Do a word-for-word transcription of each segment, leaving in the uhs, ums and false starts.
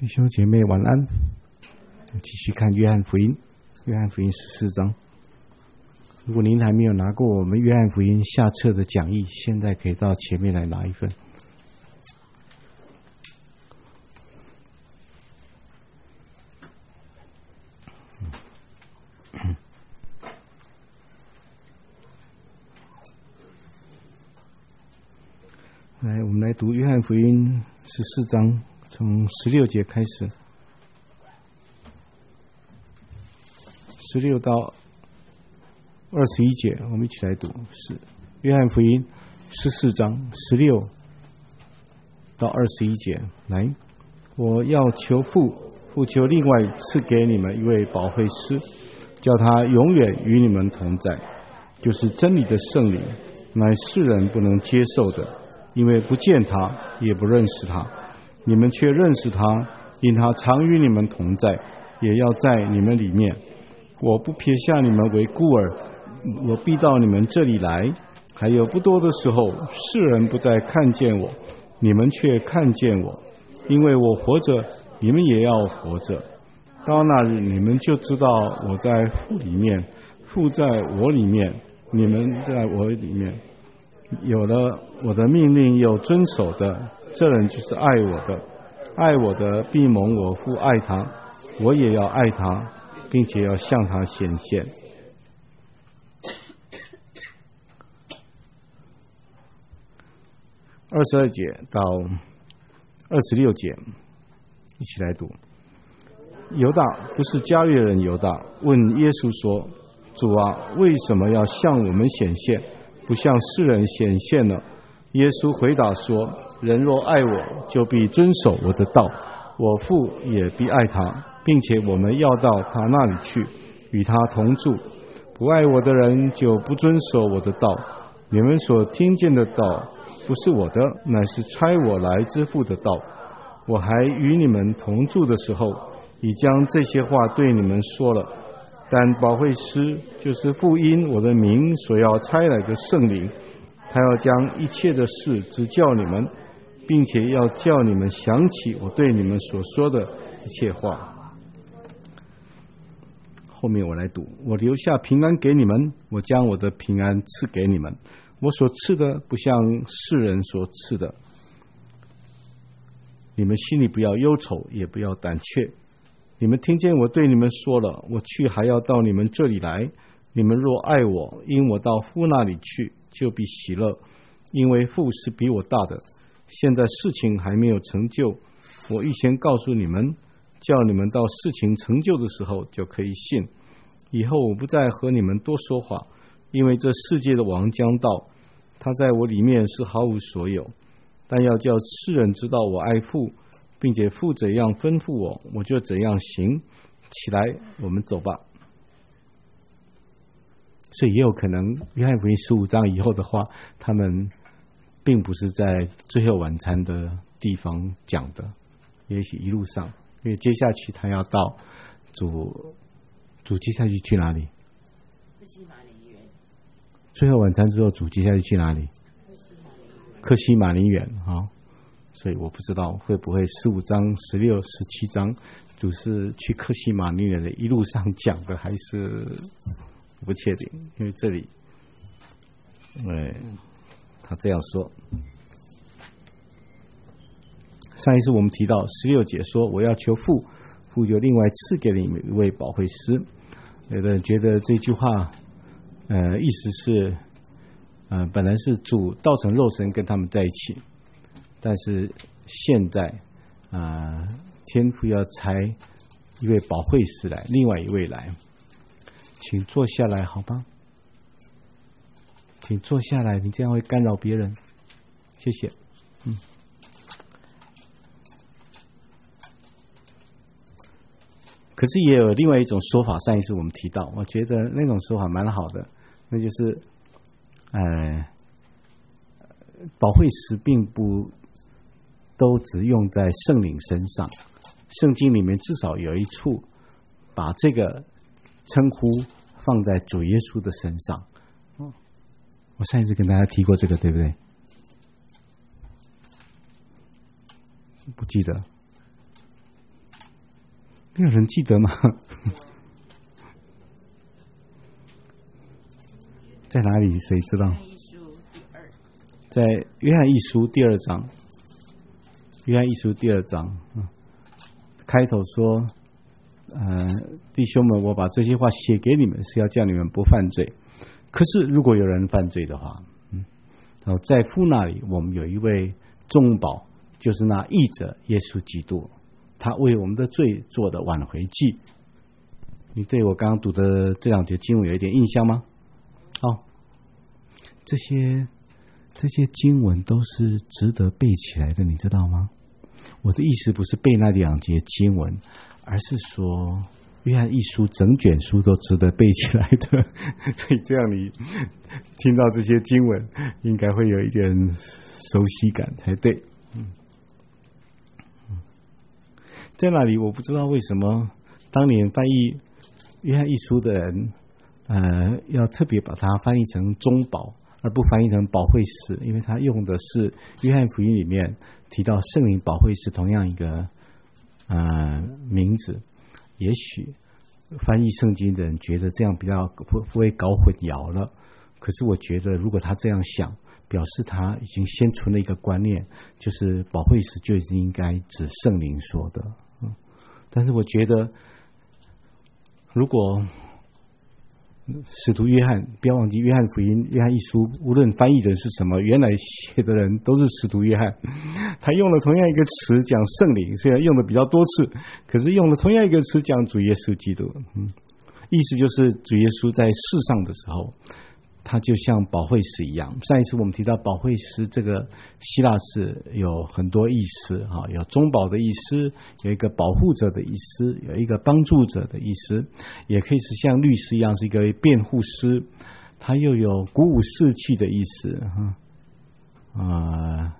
弟兄姐妹晚安，继续看约翰福音，约翰福音十四章。如果您还没有拿过我们约翰福音下册的讲义，现在可以到前面来拿一份。来，我们来读约翰福音十四章，从十六节开始，十六到二十一节，我们一起来读。是约翰福音十四章十六到二十一节。来，我要求父，父求另外赐给你们一位保惠师，叫他永远与你们同在，就是真理的圣灵，乃世人不能接受的，因为不见他，也不认识他。你们却认识他，因他常与你们同在，也要在你们里面。我不撇下你们为孤儿，我必到你们这里来。还有不多的时候，世人不再看见我，你们却看见我，因为我活着，你们也要活着。到那日，你们就知道我在父里面，父在我里面，你们在我里面。有了我的命令又遵守的，这人就是爱我的。爱我的必蒙我父爱他，我也要爱他，并且要向他显现。二十二节到二十六节，一起来读。犹大，不是加略人犹大，问耶稣说：主啊，为什么要向我们显现，不向世人显现呢？耶稣回答说：人若爱我，就必遵守我的道，我父也必爱他，并且我们要到他那里去，与他同住。不爱我的人，就不遵守我的道。你们所听见的道，不是我的，乃是差我来之父的道。我还与你们同住的时候，已将这些话对你们说了。但保惠师，就是父因我的名所要差来的圣灵，他要将一切的事指教你们，并且要叫你们想起我对你们所说的一切话。后面我来读：我留下平安给你们，我将我的平安赐给你们。我所赐的不像世人所赐的。你们心里不要忧愁，也不要胆怯。你们听见我对你们说了，我去还要到你们这里来。你们若爱我，因我到父那里去，就必喜乐，因为父是比我大的。现在事情还没有成就，我预先告诉你们，叫你们到事情成就的时候就可以信。以后我不再和你们多说话，因为这世界的王将到，他在我里面是毫无所有。但要叫世人知道我爱父，并且父怎样吩咐我，我就怎样行。起来，我们走吧。所以也有可能约翰福音十五章以后的话，他们并不是在最后晚餐的地方讲的，也许一路上，因为接下去他要到主主接下去去哪里？最后晚餐之后，主接下去去哪里？客西马尼园。好，所以我不知道会不会十五章、十六、十七章主是去客西马尼园的一路上讲的，还是不确定，因为这里，哎，他这样说。上一次我们提到十六节说：我要求父，父就另外赐给你们一位保惠师。有的人觉得这句话，呃，意思是，呃，本来是主道成肉身跟他们在一起，但是现在，啊、呃，天父要差一位保惠师来，另外一位来，请坐下来，好吧？请坐下来，你这样会干扰别人。谢谢。嗯。可是也有另外一种说法，上一次我们提到，我觉得那种说法蛮好的，那就是，呃，保惠师并不都只用在圣灵身上，圣经里面至少有一处把这个称呼放在主耶稣的身上。我上一次跟大家提过这个，对不对？不记得。 没有人记得吗？在哪里？谁知道？在约翰一书第二章，约翰一书第二章，嗯，开头说，呃，弟兄们，我把这些话写给你们，是要叫你们不犯罪。可是如果有人犯罪的话，嗯，然后在父那里，我们有一位中保，就是那义者耶稣基督，他为我们的罪做的挽回祭。你对我刚刚读的这两节经文有一点印象吗？好，这些这些经文都是值得背起来的，你知道吗？我的意思不是背那两节经文，而是说约翰一书整卷书都值得背起来的。所以这样你听到这些经文，应该会有一点熟悉感才对。嗯，在那里我不知道为什么当年翻译约翰一书的人，呃，要特别把它翻译成中保，而不翻译成保惠师，因为他用的是约翰福音里面提到圣灵保惠师同样一个呃名字。也许翻译圣经的人觉得这样比较不不会搞混淆了，可是我觉得如果他这样想，表示他已经先存了一个观念，就是保惠师就已经应该指圣灵说的。嗯，但是我觉得如果使徒约翰，不要忘记约翰福音、约翰一书，无论翻译人是什么，原来写的人都是使徒约翰。他用了同样一个词讲圣灵，虽然用的比较多次，可是用了同样一个词讲主耶稣基督。嗯，意思就是主耶稣在世上的时候，他就像保惠师一样。上一次我们提到保惠师这个希腊字有很多意思，有中保的意思，有一个保护者的意思，有一个帮助者的意思，也可以是像律师一样是一个辩护师，他又有鼓舞士气的意思，呃，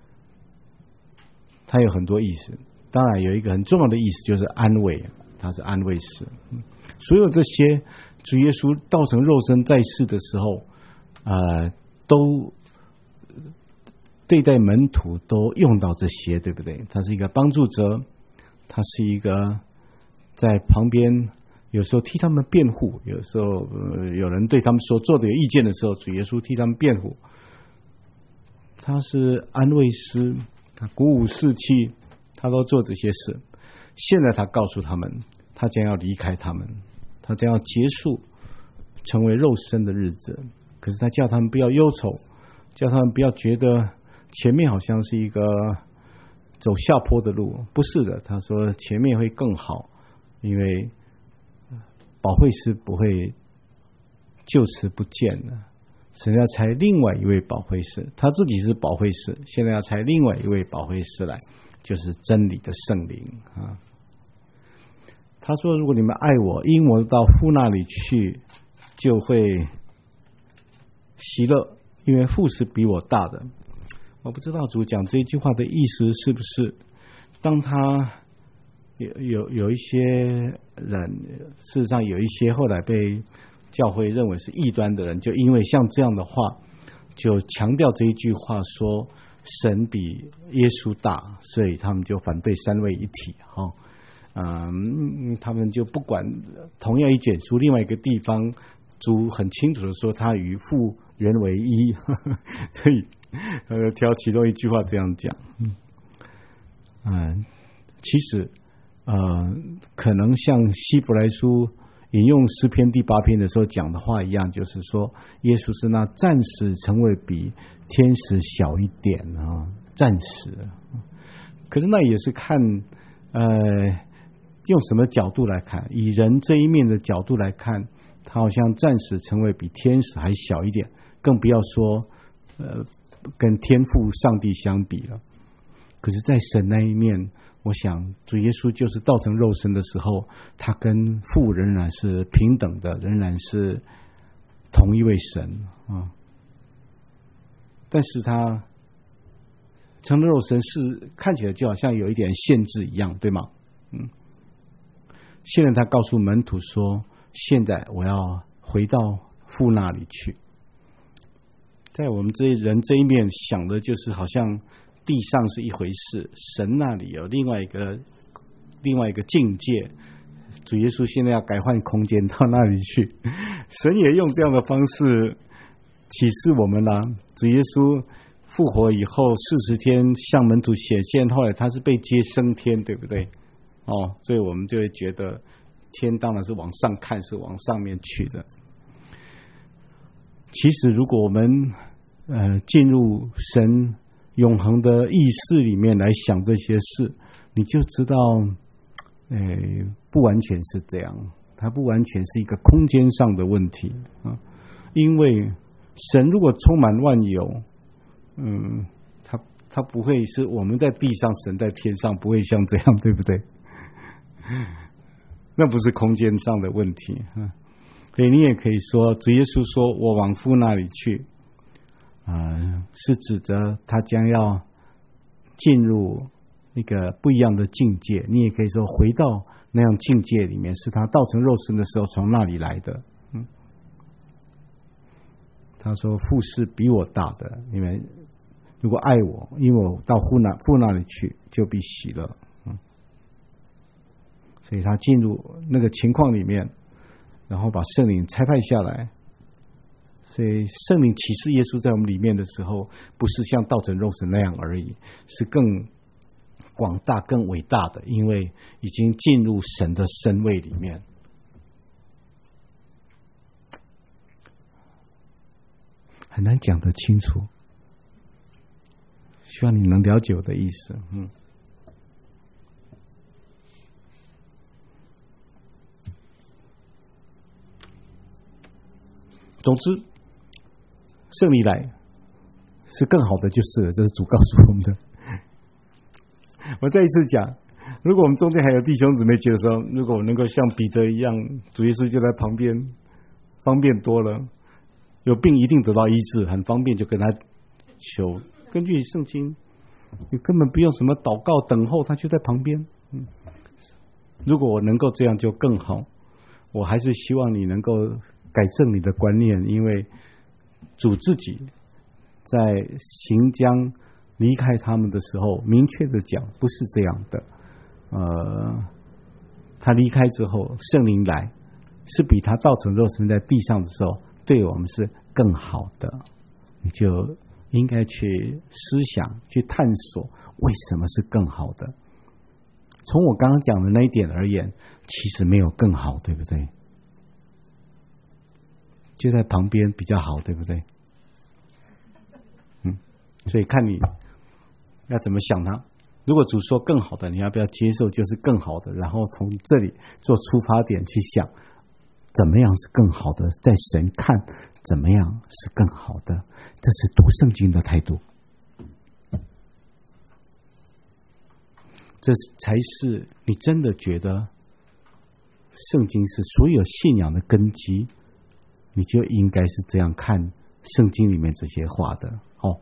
他有很多意思。当然有一个很重要的意思就是安慰，他是安慰师。所有这些主耶稣道成肉身在世的时候，呃，都对待门徒都用到这些，对不对？他是一个帮助者，他是一个在旁边有时候替他们辩护，有时候、呃、有人对他们所做的有意见的时候，主耶稣替他们辩护。他是安慰师，他鼓舞士气，他都做这些事。现在他告诉他们，他将要离开他们，他将要结束成为肉身的日子。可是他叫他们不要忧愁，叫他们不要觉得前面好像是一个走下坡的路，不是的。他说前面会更好，因为保惠师不会就此不见了，神要差另外一位保惠师，他自己是保惠师，现在要差另外一位保惠师来，就是真理的圣灵啊。他说如果你们爱我，因我到父那里去，就会喜乐，因为父是比我大的。我不知道主讲这句话的意思是不是当他有有有一些人，事实上有一些后来被教会认为是异端的人，就因为像这样的话就强调这一句话，说神比耶稣大，所以他们就反对三位一体。哦嗯，他们就不管同样一卷书，另外一个地方主很清楚的说他与父原为一，呵呵，所以呃挑其中一句话这样讲。嗯，嗯其实呃可能像希伯来书引用诗篇第八篇的时候讲的话一样，就是说耶稣是那暂时成为比天使小一点啊，暂时。可是那也是看呃用什么角度来看，以人这一面的角度来看，他好像暂时成为比天使还小一点，更不要说呃跟天父上帝相比了。可是在神那一面，我想主耶稣就是道成肉身的时候，他跟父仍然是平等的，仍然是同一位神啊。但是他成了肉身是看起来就好像有一点限制一样，对吗？嗯。现在他告诉门徒说，现在我要回到父那里去。在我们这人这一面想的就是好像地上是一回事，神那里有另外一个另外一个境界， 主耶稣现在要改换空间到那里去，神也用这样的方式启示我们啦。主耶稣复活以后四十天向门徒显现，后来他是被接升天，对不对？哦，所以我们就会觉得天当然是往上看，是往上面去的。其实如果我们呃进入神永恒的意识里面来想这些事，你就知道呃不完全是这样，它不完全是一个空间上的问题啊。因为神如果充满万有，嗯，他他不会是我们在地上，神在天上，不会像这样，对不对？那不是空间上的问题啊。所以你也可以说，主耶稣说我往父那里去啊、呃，是指着他将要进入一个不一样的境界。你也可以说回到那样境界里面，是他道成肉身的时候从那里来的。嗯，他说父是比我大的，你们如果爱我，因为我到父那父那里去，就必喜乐。嗯，所以他进入那个情况里面，然后把圣灵差派下来。所以圣灵启示耶稣在我们里面的时候，不是像道成肉身那样而已，是更广大、更伟大的，因为已经进入神的身位里面。很难讲得清楚，希望你能了解我的意思。嗯，总之，圣灵来是更好的，就是了，这是主告诉我们的。我再一次讲，如果我们中间还有弟兄姊妹觉得说，如果我能够像彼得一样，主耶稣就在旁边，方便多了。有病一定得到医治，很方便就跟他求。根据圣经，你根本不用什么祷告等候，他就在旁边。嗯，如果我能够这样就更好。我还是希望你能够改正你的观念，因为主自己在行将离开他们的时候，明确的讲不是这样的。呃，他离开之后，圣灵来，是比他道成肉身在地上的时候，对我们是更好的。你就应该去思想，去探索为什么是更好的。从我刚刚讲的那一点而言，其实没有更好，对不对？就在旁边比较好，对不对？嗯，所以看你要怎么想它。如果主说更好的，你要不要接受就是更好的，然后从这里做出发点去想怎么样是更好的，在神看怎么样是更好的，这是读圣经的态度，这才是你真的觉得圣经是所有信仰的根基，你就应该是这样看圣经里面这些话的。哦，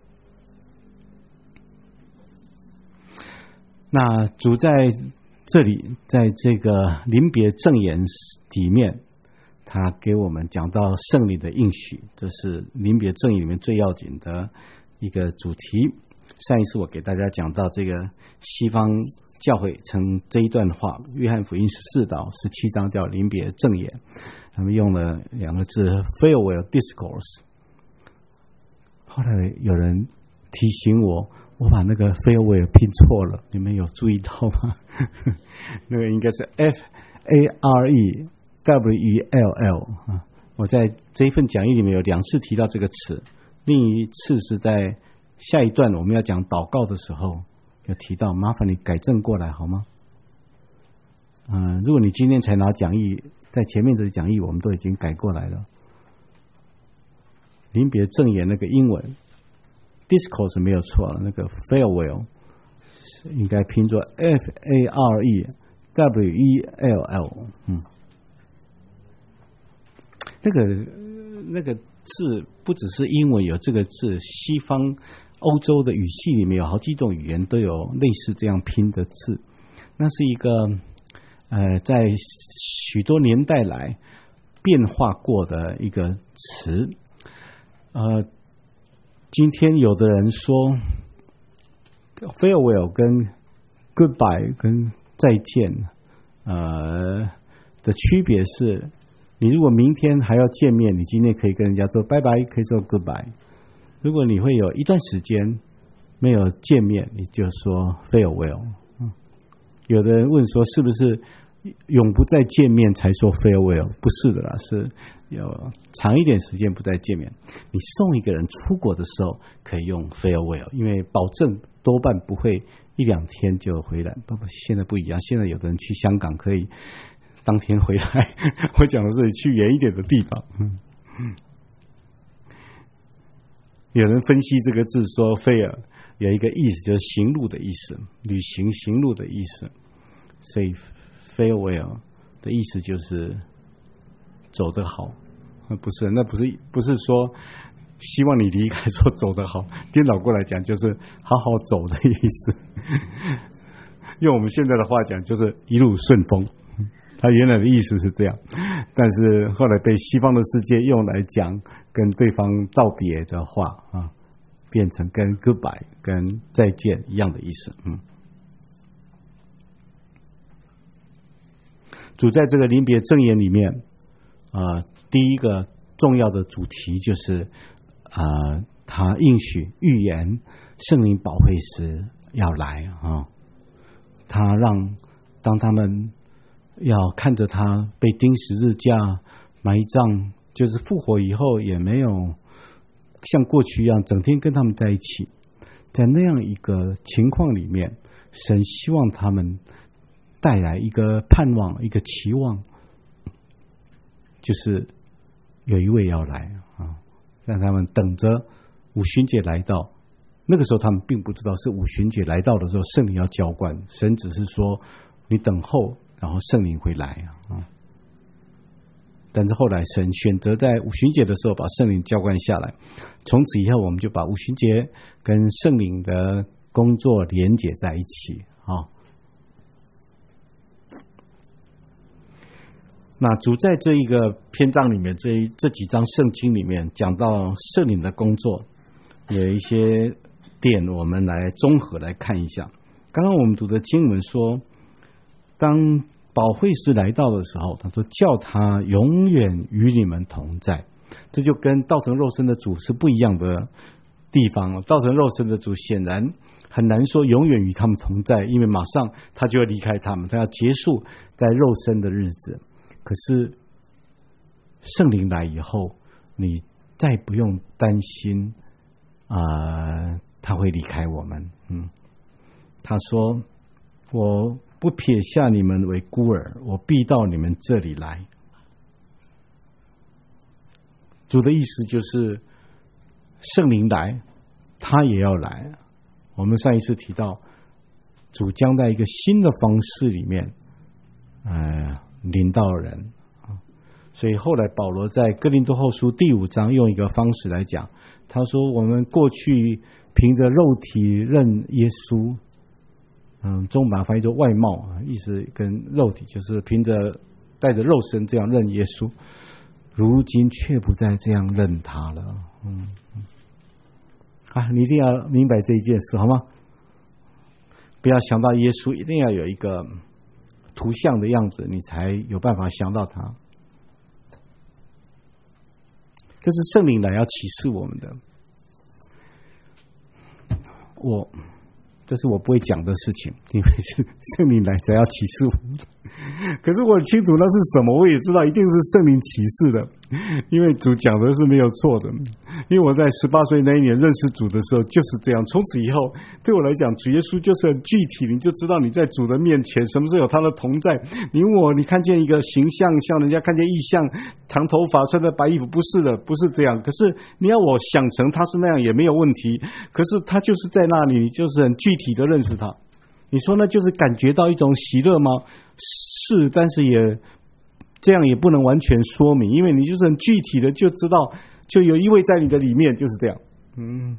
那主在这里，在这个临别赠言里面，他给我们讲到圣灵的应许，这是临别赠言里面最要紧的一个主题。上一次我给大家讲到这个西方教会称这一段话，约翰福音十四到十七章叫临别赠言，他们用了两个字 farewell discourse。 后来有人提醒我，我把那个 farewell 拼错了，你们有注意到吗？那个应该是 F A R E W E L L 啊。我在这一份讲义里面有两次提到这个词，另一次是在下一段我们要讲祷告的时候有提到，麻烦你改正过来好吗？嗯、呃，如果你今天才拿讲义，在前面的讲义我们都已经改过来了。临别赠言那个英文 discourse 没有错了，那个 farewell 应该拼作 F A R E W E L L。 嗯，那个那个字不只是英文有这个字，西方欧洲的语系里面有好几种语言都有类似这样拼的字。那是一个呃，在许多年代来变化过的一个词。呃，今天有的人说 farewell 跟 goodbye 跟再见呃的区别是，你如果明天还要见面，你今天可以跟人家说拜拜，可以说 goodbye。如果你会有一段时间没有见面，你就说 farewell。嗯，有的人问说，是不是永不再见面才说 farewell？ 不是的啦，是有长一点时间不再见面。你送一个人出国的时候可以用 farewell， 因为保证多半不会一两天就回来。不不，现在不一样，现在有的人去香港可以当天回来。我讲的是去远一点的地方。嗯嗯，有人分析这个字说 fair 有一个意思，就是行路的意思，旅行行路的意思，所以 farewell 的意思就是走得好。不是，那不是不是说希望你离开，说走得好，颠倒过来讲就是好好走的意思。用我们现在的话讲就是一路顺风，他原来的意思是这样，但是后来被西方的世界用来讲跟对方道别的话啊，变成跟 goodbye 跟再见一样的意思。嗯，主在这个临别赠言里面啊、呃，第一个重要的主题就是啊、呃，他应许预言圣灵保惠师要来啊，他让当他们要看着他被钉十字架埋葬，就是复活以后也没有像过去一样整天跟他们在一起，在那样一个情况里面，神希望他们带来一个盼望，一个期望，就是有一位要来啊，让他们等着五旬节来到。那个时候他们并不知道是五旬节来到的时候圣灵要浇灌，神只是说你等候，然后圣灵会来啊。但是后来神选择在五旬节的时候把圣灵浇灌下来，从此以后我们就把五旬节跟圣灵的工作连结在一起啊。那主在这一个篇章里面，这这几章圣经里面讲到圣灵的工作，有一些点我们来综合来看一下。刚刚我们读的经文说，当保惠师来到的时候，他说叫他永远与你们同在，这就跟道成肉身的主是不一样的地方。道成肉身的主显然很难说永远与他们同在，因为马上他就要离开他们，他要结束在肉身的日子。可是圣灵来以后，你再不用担心啊、呃，他会离开我们。嗯，他说我不撇下你们为孤儿，我必到你们这里来。主的意思就是圣灵来，他也要来。我们上一次提到，主将在一个新的方式里面，呃，领导人。所以后来保罗在哥林多后书第五章用一个方式来讲，他说我们过去凭着肉体认耶稣，嗯，中文把它翻译作外貌，意思跟肉体就是凭着带着肉身这样认耶稣，如今却不再这样认他了。嗯，啊，你一定要明白这一件事好吗？不要想到耶稣，一定要有一个图像的样子，你才有办法想到他。这是圣灵来要启示我们的。我这是我不会讲的事情，因为是圣灵来才要启示我们。可是我很清楚那是什么，我也知道一定是圣灵启示的，因为主讲的是没有错的。因为我在十八岁那一年认识主的时候就是这样，从此以后对我来讲，主耶稣就是很具体，你就知道你在主的面前什么时候有他的同在。你问我，你看见一个形象像人家看见异象，长头发穿着白衣服，不是的，不是这样。可是你要我想成他是那样也没有问题，可是他就是在那里，你就是很具体的认识他。你说那就是感觉到一种喜乐吗？是，但是也这样也不能完全说明，因为你就是很具体的就知道，就有一位在你的里面，就是这样。嗯，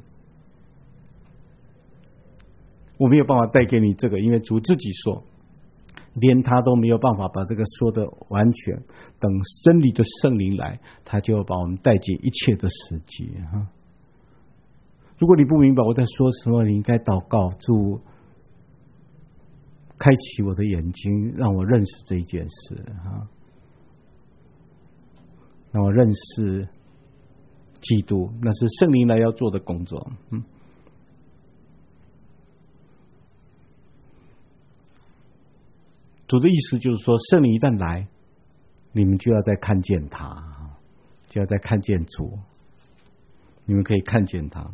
我没有办法带给你这个，因为主自己说，连他都没有办法把这个说的完全。等真理的圣灵来，他就把我们带进一切的实际哈。如果你不明白我在说什么，你应该祷告主开启我的眼睛，让我认识这一件事啊，让我认识基督，那是圣灵来要做的工作。嗯，主的意思就是说，圣灵一旦来，你们就要再看见他，就要再看见主，你们可以看见他。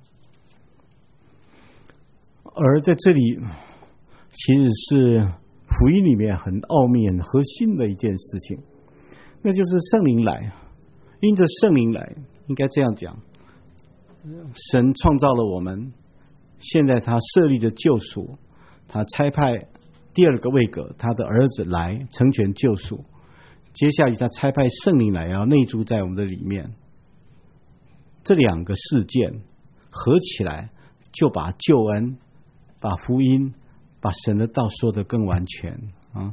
而在这里，其实是福音里面很奥秘、很核心的一件事情，那就是圣灵来，因着圣灵来，应该这样讲，神创造了我们，现在他设立的救赎，他差派第二个位格，他的儿子来成全救赎，接下来他差派圣灵来，要内住在我们的里面。这两个事件合起来，就把救恩、把福音、把神的道说得更完全啊！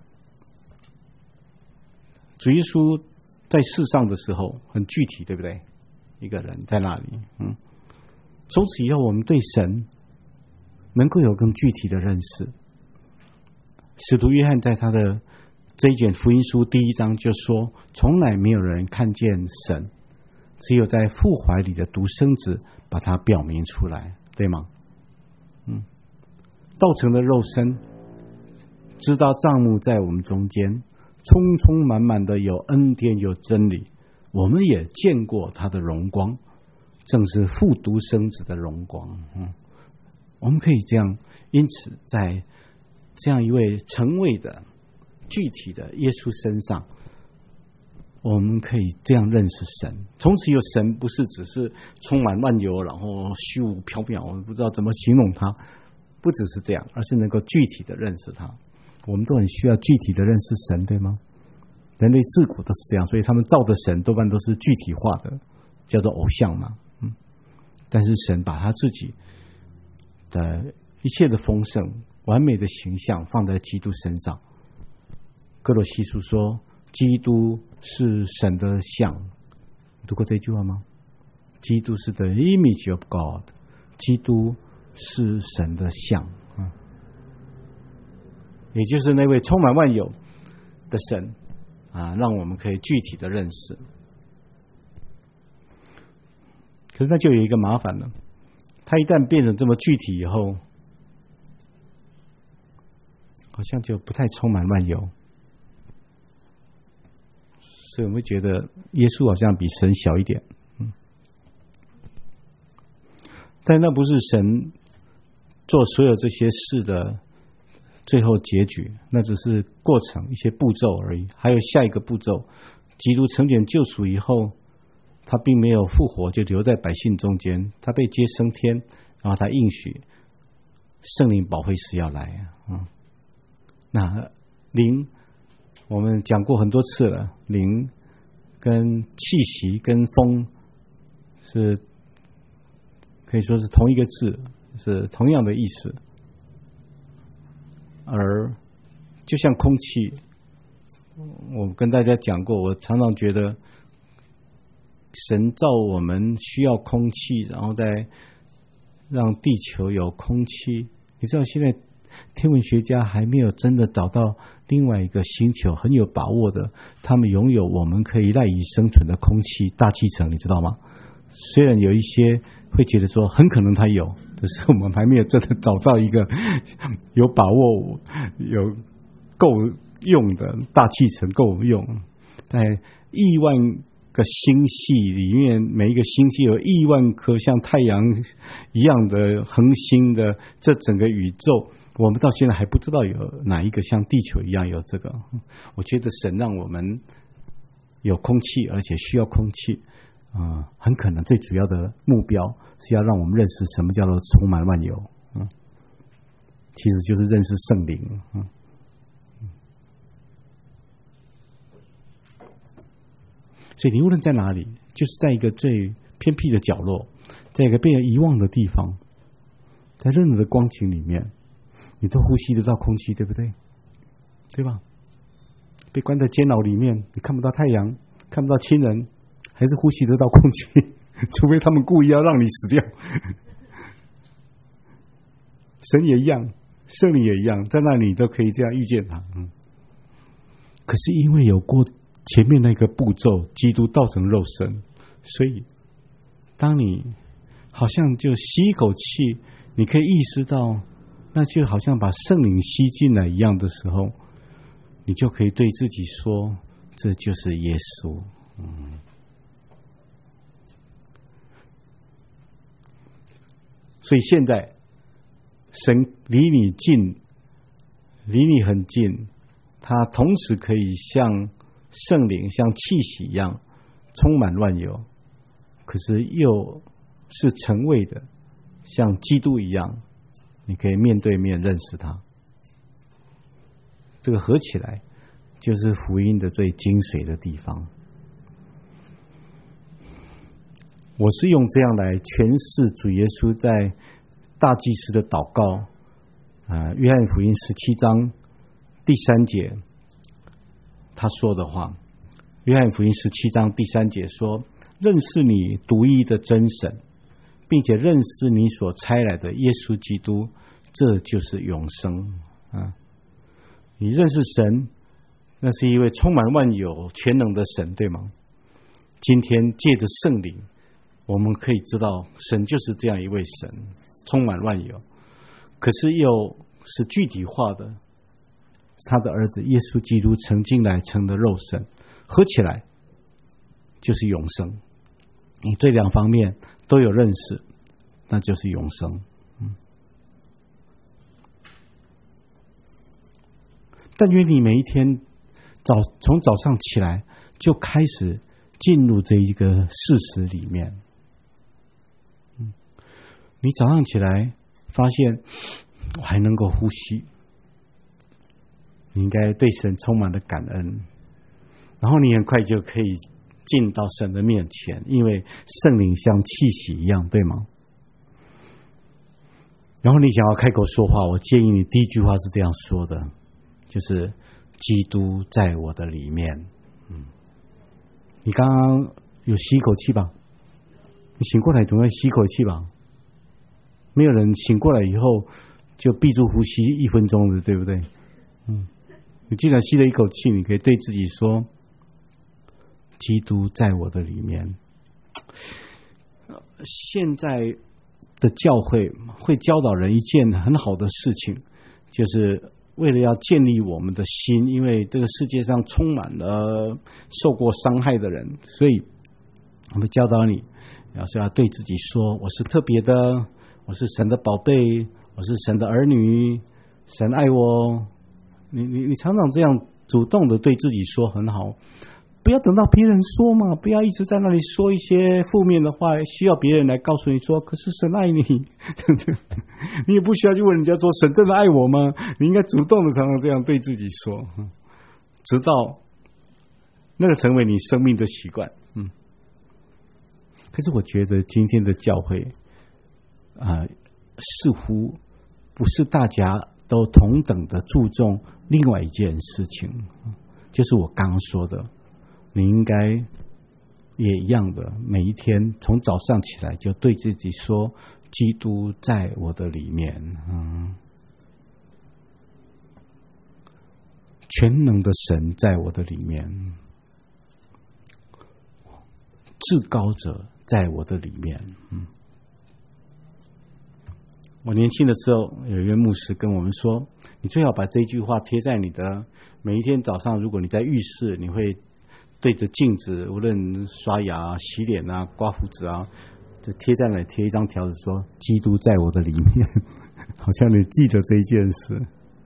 主耶稣在世上的时候很具体，对不对？一个人在那里，嗯，从此以后，我们对神能够有更具体的认识。使徒约翰在他的这一卷福音书第一章就说，从来没有人看见神，只有在父怀里的独生子把它表明出来，对吗？嗯，道成的肉身，知道帐幕在我们中间，充充满满的有恩典有真理，我们也见过他的荣光，正是父独生子的荣光。嗯，我们可以这样，因此在这样一位成位的具体的耶稣身上，我们可以这样认识神。从此有神不是只是充满万有，然后虚无缥缈，我们不知道怎么形容它，不只是这样，而是能够具体的认识它。我们都很需要具体的认识神，对吗？人类自古都是这样，所以他们造的神多半都是具体化的，叫做偶像嘛。嗯，但是神把他自己的一切的丰盛、完美的形象放在基督身上。哥罗西书说，基督是神的像，读过这句话吗？基督是 the image of God， 基督是神的像，嗯，也就是那位充满万有的神啊，让我们可以具体的认识。可是那就有一个麻烦了，他一旦变成这么具体以后，好像就不太充满万有。所以我们会觉得耶稣好像比神小一点，嗯，但那不是神做所有这些事的最后结局，那只是过程，一些步骤而已。还有下一个步骤，基督成全救赎以后，他并没有复活，就留在百姓中间，他被接升天，然后他应许圣灵保惠师要来，嗯，那灵我们讲过很多次了，灵跟气息跟风是可以说是同一个字，是同样的意思。而就像空气，我跟大家讲过，我常常觉得神造我们需要空气，然后再让地球有空气。你知道现在天文学家还没有真的找到另外一个星球很有把握的，他们拥有我们可以赖以生存的空气大气层，你知道吗？虽然有一些会觉得说很可能它有，可是我们还没有真的找到一个有把握有够用的大气层够用。在亿万个星系里面，每一个星系有亿万颗像太阳一样的恒星的这整个宇宙，我们到现在还不知道有哪一个像地球一样有这个。我觉得神让我们有空气，而且需要空气，呃、很可能最主要的目标是要让我们认识什么叫做充满万有，嗯，其实就是认识圣灵，嗯。所以你无论在哪里，就是在一个最偏僻的角落，在一个被人遗忘的地方，在任何的光景里面，你都呼吸得到空气，对不对？对吧？被关在监牢里面，你看不到太阳，看不到亲人，还是呼吸得到空气，除非他们故意要让你死掉。神也一样， 圣灵也一样，在那里都可以这样遇见他。嗯，可是因为有过前面那个步骤，基督道成肉身，所以当你好像就吸一口气，你可以意识到，那就好像把圣灵吸进来一样的时候，你就可以对自己说，这就是耶稣。嗯，所以现在神离你近，离你很近，他同时可以像圣灵像气息一样充满万有，可是又是成位的，像基督一样，你可以面对面认识他。这个合起来就是福音的最精髓的地方。我是用这样来诠释主耶稣在大祭司的祷告，呃，约翰福音十七章第三节他说的话。约翰福音十七章第三节说：认识你独一的真神，并且认识你所差来的耶稣基督，这就是永生。啊，你认识神，那是一位充满万有全能的神，对吗？今天借着圣灵，我们可以知道神就是这样一位神，充满万有，可是又是具体化的，他的儿子耶稣基督曾经来成的肉身，合起来就是永生。你这两方面都有认识，那就是永生。嗯，但愿你每一天早从早上起来就开始进入这一个事实里面。嗯，你早上起来发现我还能够呼吸，你应该对神充满了感恩，然后你很快就可以进到神的面前，因为圣灵像气息一样，对吗？然后你想要开口说话，我建议你第一句话是这样说的，就是基督在我的里面。嗯，你刚刚有吸一口气吧？你醒过来总要吸一口气吧？没有人醒过来以后就闭住呼吸一分钟的，对不对？嗯，你既然吸了一口气，你可以对自己说，基督在我的里面。现在的教会会教导人一件很好的事情，就是为了要建立我们的心，因为这个世界上充满了受过伤害的人，所以我们教导你要是要对自己说，我是特别的，我是神的宝贝，我是神的儿女，神爱我。你你你常常这样主动的对自己说很好，不要等到别人说嘛，不要一直在那里说一些负面的话，需要别人来告诉你说，可是神爱你，你也不需要去问人家说神真的爱我吗？你应该主动的常常这样对自己说，直到那个成为你生命的习惯。嗯，可是我觉得今天的教会啊、呃，似乎不是大家都同等的注重另外一件事情，就是我刚刚说的，你应该也一样的，每一天从早上起来就对自己说，基督在我的里面。嗯，全能的神在我的里面，至高者在我的里面。嗯，我年轻的时候，有一位牧师跟我们说，你最好把这句话贴在你的每一天早上，如果你在浴室，你会对着镜子，无论刷牙、洗脸啊、刮胡子啊，就贴在那里贴一张条子说，基督在我的里面。好像你记得这一件事。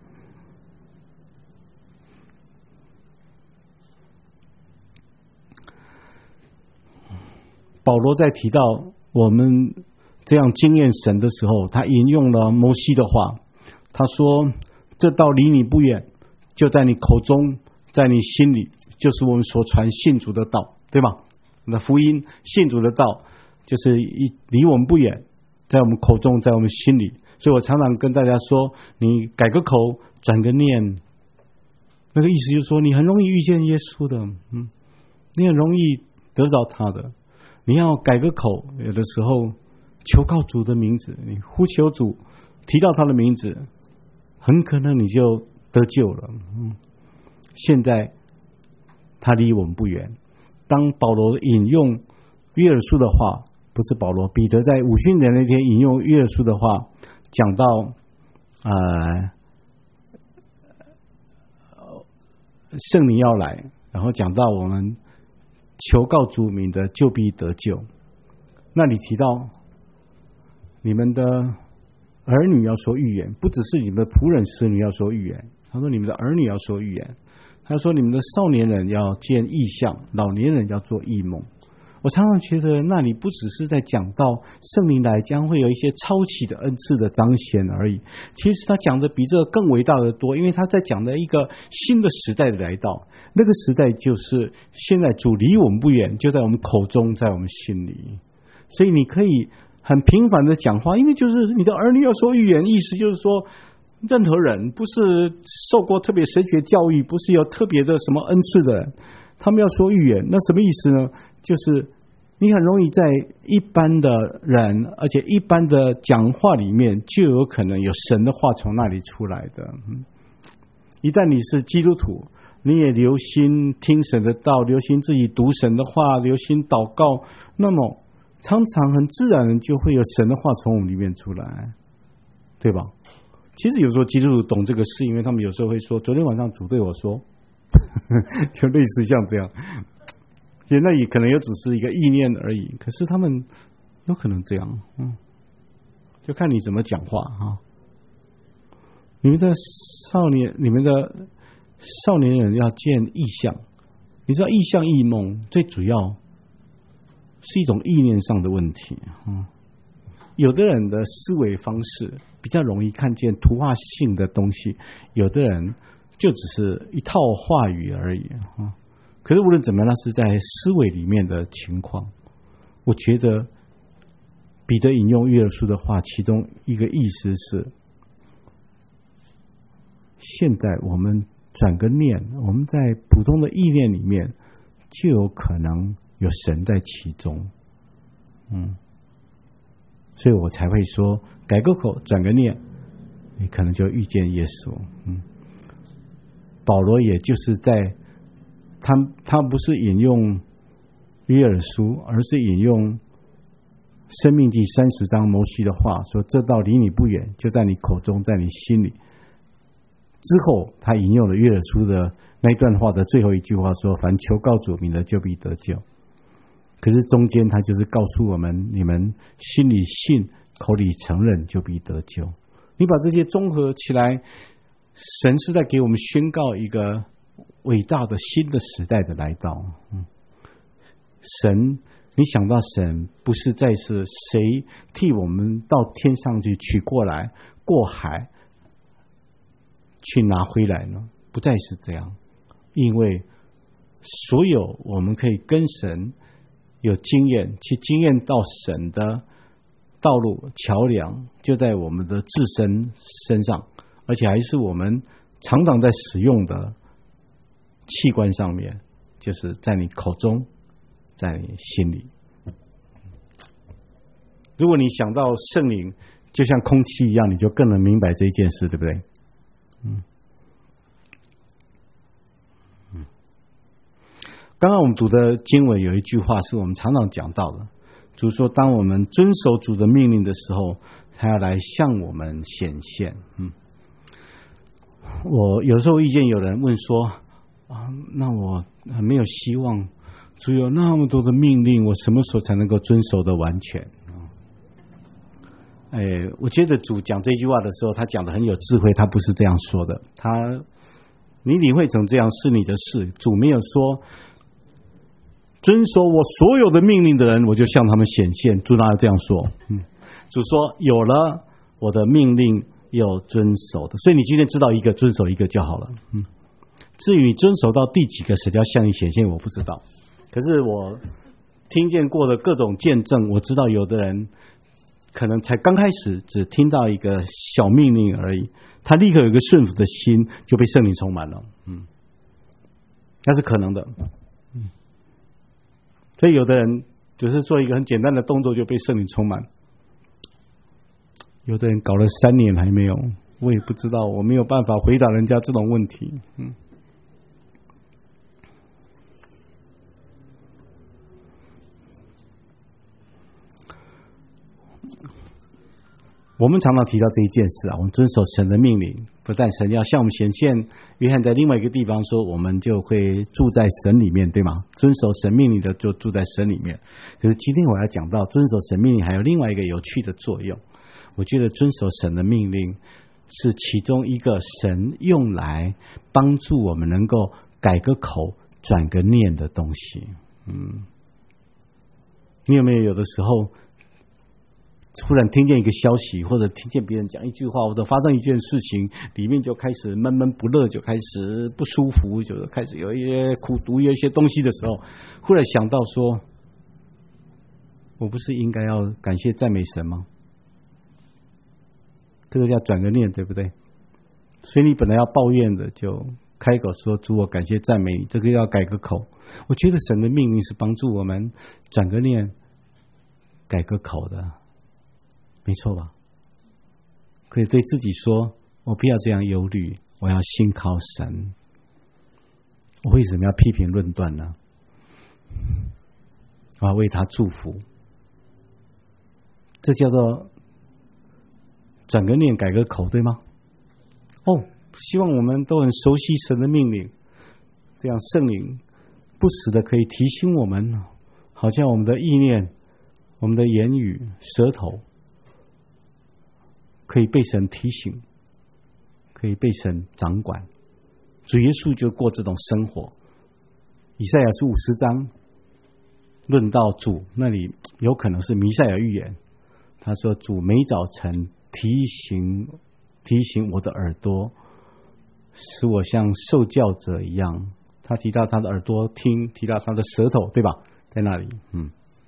保罗在提到我们这样经验神的时候，他引用了摩西的话，他说，这道离你不远，就在你口中，在你心里，就是我们所传信主的道，对吧？那福音信主的道就是离我们不远，在我们口中，在我们心里。所以我常常跟大家说，你改个口转个念，那个意思就是说你很容易遇见耶稣的，嗯，你很容易得着他的。你要改个口，有的时候求告主的名字，你呼求主，提到他的名字， 很可能你就得救了。嗯，现在他离我们不远。当保罗引用约珥书的话，不是保罗，彼得在五旬节那天引用约珥书的话，讲到呃圣灵要来，然后讲到我们求告主名的就必得救。那你提到你们的儿女要说预言，不只是你们的仆人使女要说预言，他说你们的儿女要说预言，他说你们的少年人要见异象，老年人要做异梦。我常常觉得那里不只是在讲到圣灵来将会有一些超起的恩赐的彰显而已，其实他讲的比这个更伟大的多，因为他在讲的一个新的时代的来到，那个时代就是现在主离我们不远，就在我们口中，在我们心里。所以你可以很平凡的讲话，因为就是你的儿女要说预言，意思就是说任何人不是受过特别神学教育，不是有特别的什么恩赐的人，他们要说预言，那什么意思呢？就是你很容易在一般的人，而且一般的讲话里面，就有可能有神的话从那里出来的。一旦你是基督徒，你也留心听神的道，留心自己读神的话，留心祷告，那么常常很自然的就会有神的话从我们里面出来，对吧？其实有时候基督徒懂这个事，因为他们有时候会说，昨天晚上主对我说就类似像这样，其实那也可能也只是一个意念而已，可是他们有可能这样，嗯，就看你怎么讲话啊。你们的少年，你们的少年人要见异象，你知道异象异梦最主要是一种意念上的问题，嗯，有的人的思维方式比较容易看见图画性的东西，有的人就只是一套话语而已，嗯，可是无论怎么样，那是在思维里面的情况。我觉得彼得引用约珥书的话，其中一个意思是，现在我们转个念，我们在普通的意念里面，就有可能有神在其中，嗯，所以我才会说，改个口，转个念，你可能就遇见耶稣。嗯，保罗也就是在他他不是引用约珥书，而是引用申命记三十章摩西的话，说这道离你不远，就在你口中，在你心里。之后他引用了约珥书的那一段话的最后一句话，说凡求告主名的就必得救。可是中间他就是告诉我们，你们心里信，口里承认，就必得救。你把这些综合起来，神是在给我们宣告一个伟大的新的时代的来到。嗯，神，你想到神不是再是谁替我们到天上去取过来，过海去拿回来呢？不再是这样，因为所有我们可以跟神有经验，去经验到神的道路桥梁，就在我们的自身身上，而且还是我们常常在使用的器官上面，就是在你口中，在你心里。如果你想到圣灵就像空气一样，你就更能明白这一件事，对不对？嗯，嗯，刚刚我们读的经文有一句话是我们常常讲到的，主说当我们遵守主的命令的时候，他要来向我们显现。嗯，我有时候遇见有人问说啊，那我很没有希望，主有那么多的命令，我什么时候才能够遵守的完全？哎，我觉得主讲这句话的时候，他讲的很有智慧，他不是这样说的。他，你理会成这样是你的事，主没有说遵守我所有的命令的人，我就向他们显现。主哪有这样说？嗯，主说有了我的命令有遵守的，所以你今天知道一个，遵守一个就好了。嗯，至于遵守到第几个神要向你显现，我不知道。可是我听见过的各种见证，我知道有的人可能才刚开始只听到一个小命令而已，他立刻有一个顺服的心，就被圣灵充满了。嗯，那是可能的。嗯，所以有的人只是做一个很简单的动作就被圣灵充满，有的人搞了三年还没有， 我也不知道，我没有办法回答人家这种问题。嗯，我们常常提到这一件事啊，我们遵守神的命令，不但神要向我们显现，约翰在另外一个地方说，我们就会住在神里面，对吗？遵守神命令的就住在神里面。可是今天我要讲到遵守神命令还有另外一个有趣的作用。我觉得遵守神的命令是其中一个神用来帮助我们能够改个口转个念的东西。嗯，你有没有有的时候忽然听见一个消息，或者听见别人讲一句话，或者发生一件事情，里面就开始闷闷不乐，就开始不舒服，就开始有一些苦读有一些东西的时候，忽然想到说，我不是应该要感谢赞美神吗？这个叫转个念，对不对？所以你本来要抱怨的，就开口说，主，我感谢赞美你，这个要改个口。我觉得神的命令是帮助我们转个念改个口的，没错吧？可以对自己说，我不要这样忧虑，我要信靠神。我为什么要批评论断呢？我要为他祝福。这叫做转个念改个口，对吗？哦，希望我们都很熟悉神的命令，这样圣灵不时的可以提醒我们，好像我们的意念、我们的言语、舌头可以被神提醒，可以被神掌管。主耶稣就过这种生活。以赛亚书五十章论到主，那里有可能是弥赛亚预言。他说，主每早晨提醒提醒我的耳朵，使我像受教者一样。他提到他的耳朵听，提到他的舌头，对吧？在那里。嗯，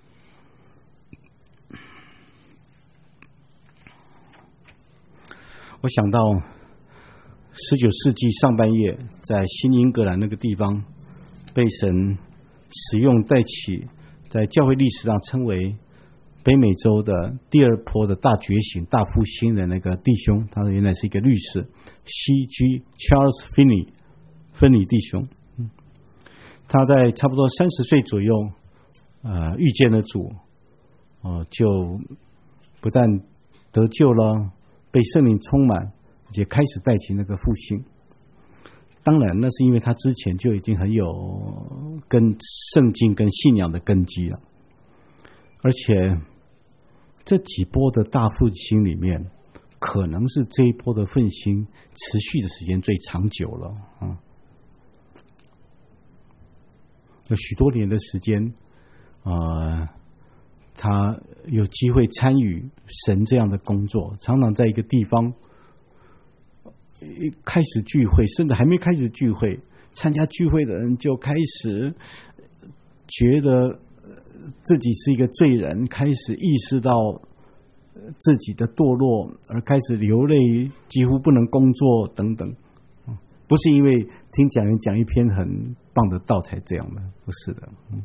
我想到十九世纪上半叶，在新英格兰那个地方，被神使用带起，在教会历史上称为北美洲的第二波的大觉醒、大复兴的那个弟兄，他原来是一个律师 ，C G Charles Finney 芬尼弟兄。嗯，他在差不多三十岁左右，呃，遇见了主，哦、呃，就不但得救了，被圣灵充满，而且开始带起那个复兴。当然，那是因为他之前就已经很有跟圣经跟信仰的根基了，而且这几波的大复兴里面，可能是这一波的复兴持续的时间最长久了啊，有许多年的时间，呃，他有机会参与神这样的工作，常常在一个地方一开始聚会，甚至还没开始聚会，参加聚会的人就开始觉得自己是一个罪人，开始意识到自己的堕落，而开始流泪，几乎不能工作等等。不是因为听讲员讲一篇很棒的道才这样的，不是的。嗯，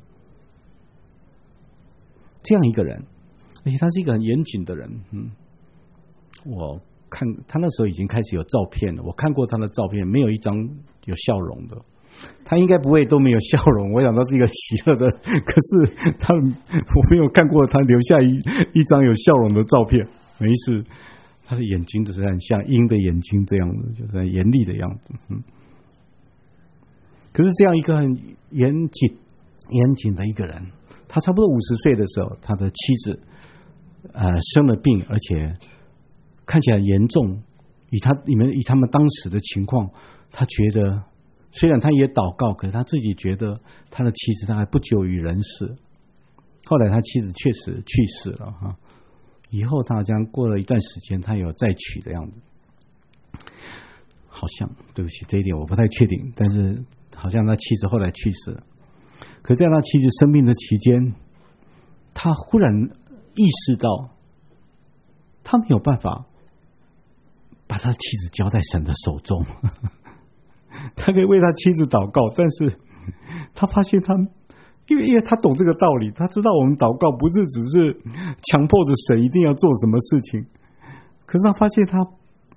这样一个人，而且他是一个很严谨的人。嗯，我看他那时候已经开始有照片了，我看过他的照片，没有一张有笑容的。他应该不会都没有笑容，我想他是一个喜乐的，可是他我没有看过他留下一一张有笑容的照片。没事，他的眼睛就是很像鹰的眼睛这样的，就是很严厉的样子。嗯，可是这样一个很严谨严谨的一个人，他差不多五十岁的时候，他的妻子呃生了病，而且看起来严重。以他你们以他们当时的情况，他觉得。虽然他也祷告，可是他自己觉得他的妻子大概不久于人世。后来他妻子确实去世了哈，以后他好像过了一段时间，他有再娶的样子，好像对不起这一点我不太确定，但是好像他妻子后来去世了。可在他妻子生病的期间，他忽然意识到，他没有办法把他妻子交在神的手中。他可以为他妻子祷告，但是他发现他，因为因为他懂这个道理，他知道我们祷告不是只是强迫着神一定要做什么事情，可是他发现他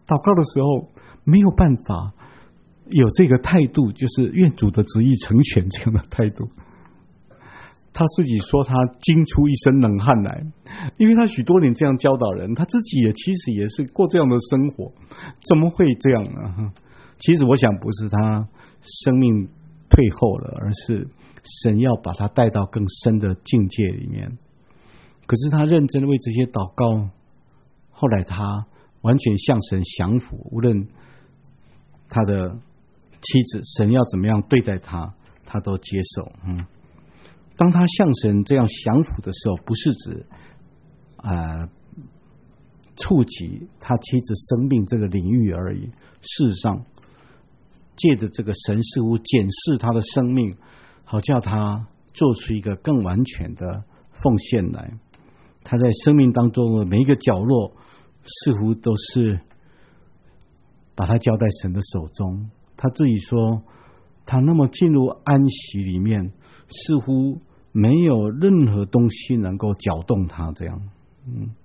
祷告的时候没有办法有这个态度，就是愿主的旨意成全这样的态度。他自己说他惊出一身冷汗来，因为他许多年这样教导人，他自己也其实也是过这样的生活，怎么会这样呢？其实我想不是他生命退后了，而是神要把他带到更深的境界里面。可是他认真的为这些祷告，后来他完全向神降服，无论他的妻子神要怎么样对待他，他都接受。嗯，当他向神这样降服的时候，不是指呃触及他妻子生命这个领域而已，事实上借着这个神似乎检视他的生命，好叫他做出一个更完全的奉献来。他在生命当中的每一个角落似乎都是把他交在神的手中。他自己说他那么进入安息里面，似乎没有任何东西能够搅动他这样。嗯，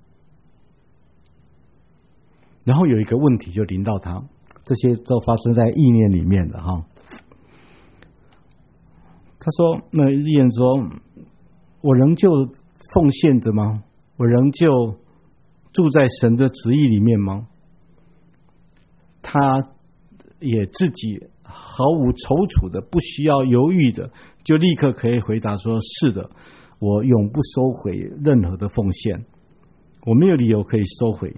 然后有一个问题就临到他，这些都发生在意念里面的哈。他说那意念说，我仍旧奉献着吗？我仍旧住在神的旨意里面吗？他也自己毫无踌躇的，不需要犹豫的，就立刻可以回答说，是的，我永不收回任何的奉献，我没有理由可以收回，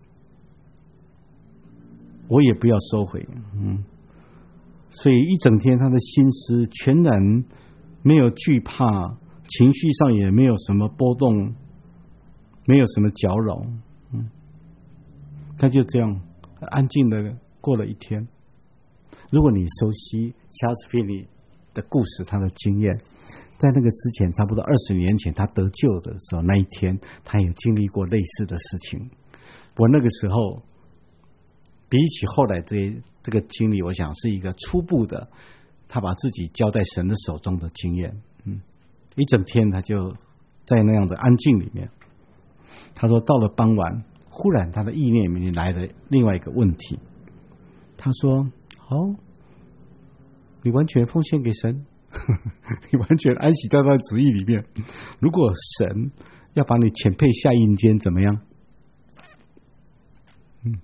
我也不要收回。嗯，所以一整天他的心思全然没有惧怕，情绪上也没有什么波动，没有什么搅扰。嗯，他就这样安静的过了一天。如果你熟悉查尔斯·菲尼的故事，他的经验，在那个之前差不多二十年前他得救的时候，那一天他也经历过类似的事情。我那个时候比起后来这这个经历，我想是一个初步的他把自己交在神的手中的经验。嗯，一整天他就在那样的安静里面。他说到了傍晚，忽然他的意念里面来了另外一个问题。他说好，你完全奉献给神，你完全安息在他的旨意里面，如果神要把你遣配下阴间怎么样？嗯，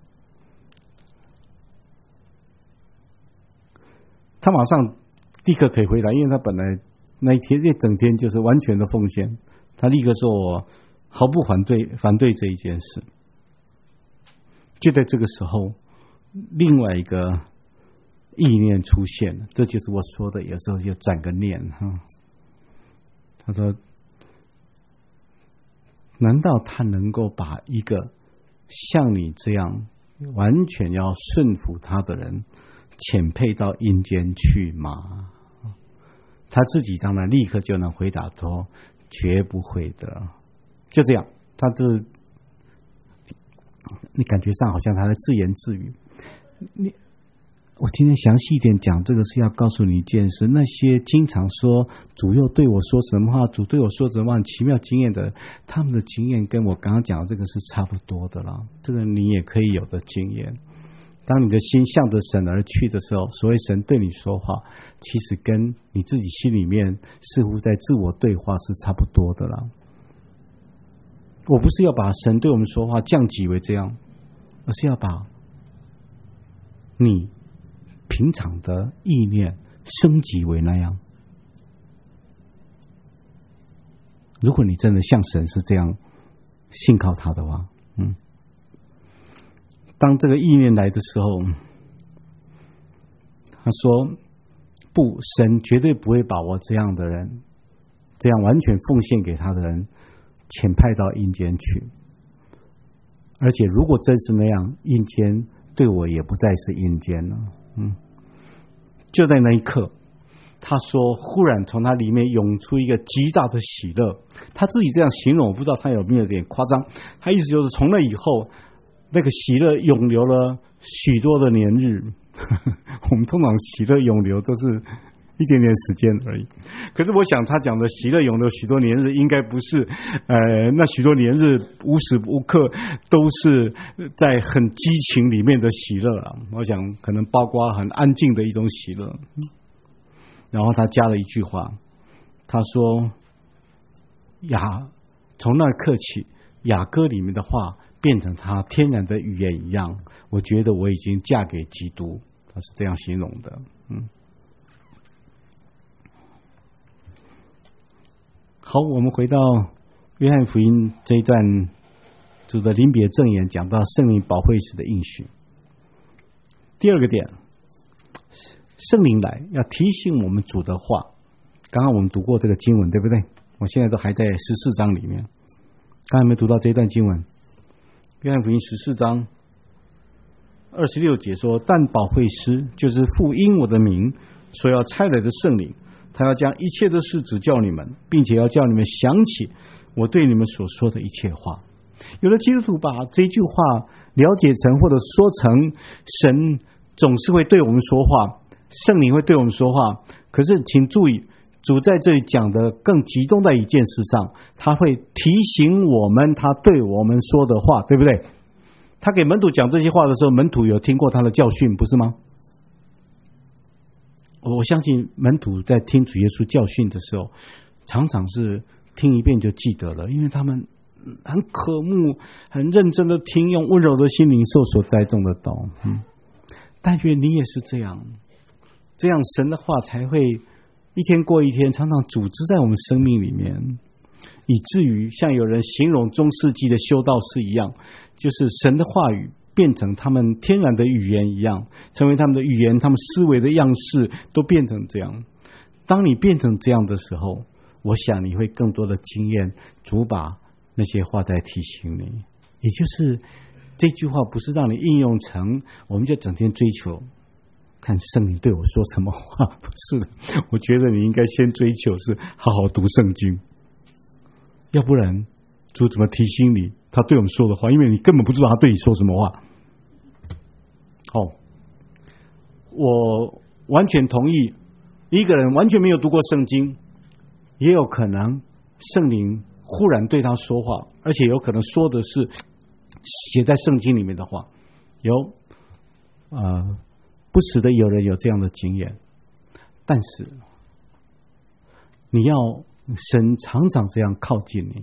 他马上立刻可以回答，因为他本来那一天一整天就是完全的奉献，他立刻说我毫不反对反对这一件事。就在这个时候，另外一个意念出现了，这就是我说的有时候就转个念哈。他说难道他能够把一个像你这样完全要顺服他的人遣配到阴间去吗？他自己当然立刻就能回答说绝不会的。就这样，他这你感觉上好像他在自言自语。你我今天详细一点讲这个是要告诉你一件事，那些经常说主又对我说什么话，主对我说什么话奇妙经验的，他们的经验跟我刚刚讲的这个是差不多的啦，这个你也可以有的经验。当你的心向着神而去的时候，所谓神对你说话，其实跟你自己心里面似乎在自我对话是差不多的啦。我不是要把神对我们说话降级为这样，而是要把你平常的意念升级为那样。如果你真的像神是这样信靠他的话，嗯，当这个意念来的时候，他说不，神绝对不会把我这样的人，这样完全奉献给他的人遣派到阴间去，而且如果真是那样，阴间对我也不再是阴间了。嗯，就在那一刻，他说忽然从他里面涌出一个极大的喜乐。他自己这样形容，我不知道他有没有点夸张，他意思就是从那以后那个喜乐永留了许多的年日。我们通常喜乐永留都是一点点时间而已。可是我想他讲的喜乐永留许多年日，应该不是呃那许多年日无时无刻都是在很激情里面的喜乐啊。我想可能包括很安静的一种喜乐。然后他加了一句话，他说雅从那刻起，雅歌里面的话变成他天然的语言一样，我觉得我已经嫁给基督，他是这样形容的。嗯，好，我们回到约翰福音这一段，主的临别赠言讲到圣灵保惠师的应许。第二个点，圣灵来要提醒我们主的话。刚刚我们读过这个经文，对不对？我现在都还在十四章里面，刚才没读到这一段经文。约翰福音十四章二十六节说，但保惠师就是父因我的名所要差来的圣灵，他要将一切的事指教你们，并且要叫你们想起我对你们所说的一切话。有的基督徒把这句话了解成或者说成神总是会对我们说话，圣灵会对我们说话，可是请注意，主在这里讲的更集中在一件事上，他会提醒我们他对我们说的话，对不对？他给门徒讲这些话的时候，门徒有听过他的教训，不是吗？我相信门徒在听主耶稣教训的时候，常常是听一遍就记得了，因为他们很渴慕很认真的听，用温柔的心灵受所栽种的道。嗯，但愿你也是这样，这样神的话才会一天过一天，常常组织在我们生命里面，以至于像有人形容中世纪的修道士一样，就是神的话语变成他们天然的语言一样，成为他们的语言，他们思维的样式都变成这样。当你变成这样的时候，我想你会更多的经验主把那些话在提醒你，也就是这句话不是让你应用成我们就整天追求看圣灵对我说什么话，不是的。我觉得你应该先追求是好好读圣经，要不然主怎么提醒你他对我们说的话，因为你根本不知道他对你说什么话。哦，我完全同意，一个人完全没有读过圣经，也有可能圣灵忽然对他说话，而且有可能说的是写在圣经里面的话。有呃不时的有人有这样的经验，但是你要神常常这样靠近你，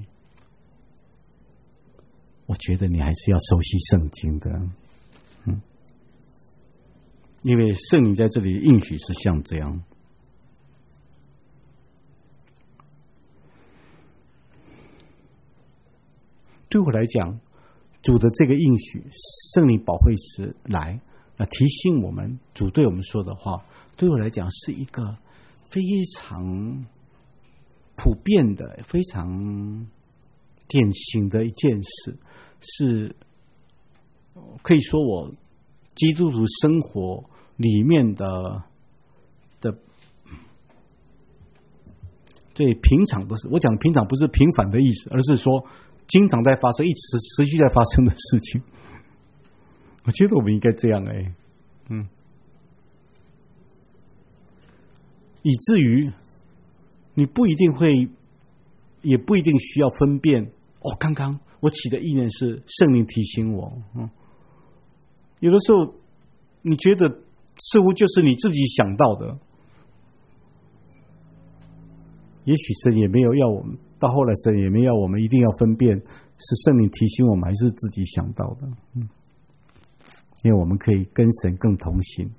我觉得你还是要熟悉圣经的。嗯，因为圣灵在这里应许是像这样。对我来讲，主的这个应许，圣灵保惠师来啊，提醒我们主对我们说的话，对我来讲是一个非常普遍的、非常典型的一件事，是可以说我基督徒生活里面的的最平常的事。我讲平常不是平凡的意思，而是说经常在发生，一直持续在发生的事情。我觉得我们应该这样哎，嗯，以至于你不一定会，也不一定需要分辨。哦，刚刚我起的意念是圣灵提醒我，嗯，有的时候你觉得似乎就是你自己想到的，也许神也没有要我们，到后来神也没有要我们一定要分辨是圣灵提醒我们还是自己想到的，嗯，因为我们可以跟神更同行。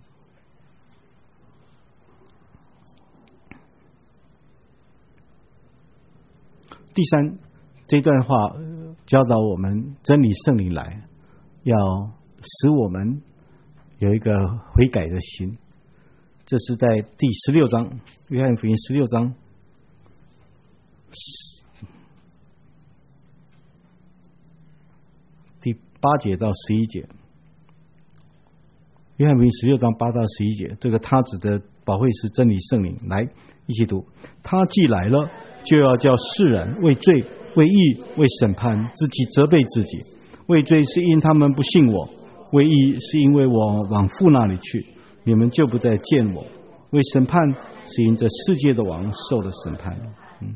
第三，这段话教导我们真理圣灵来，要使我们有一个悔改的心。这是在第十六章，约翰福音十六章第八节到十一节。约翰福音十六章八到十一节，这个他指的保惠师真理圣灵，来一起读。他既来了，就要叫世人为罪、为义、为审判，自己责备自己。为罪是因他们不信我，为义是因为我往父那里去，你们就不再见我； 为审判是因着世界的王受了审判。嗯，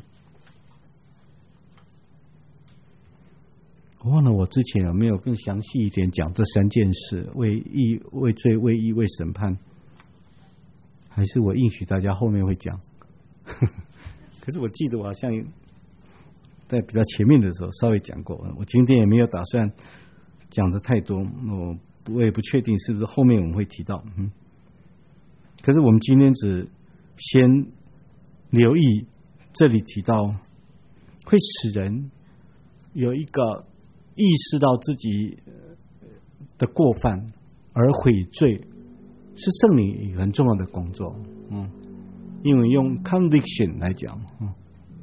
我忘了我之前有没有更详细一点讲这三件事：为义、为罪、为义、为审判，还是我应许大家后面会讲？可是我记得我好像在比较前面的时候稍微讲过，我今天也没有打算讲的太多，我我也不确定是不是后面我们会提到。嗯，可是我们今天只先留意这里提到，会使人有一个意识到自己的过犯而悔罪，是圣灵一个很重要的工作。嗯，因为用 conviction 来讲，嗯，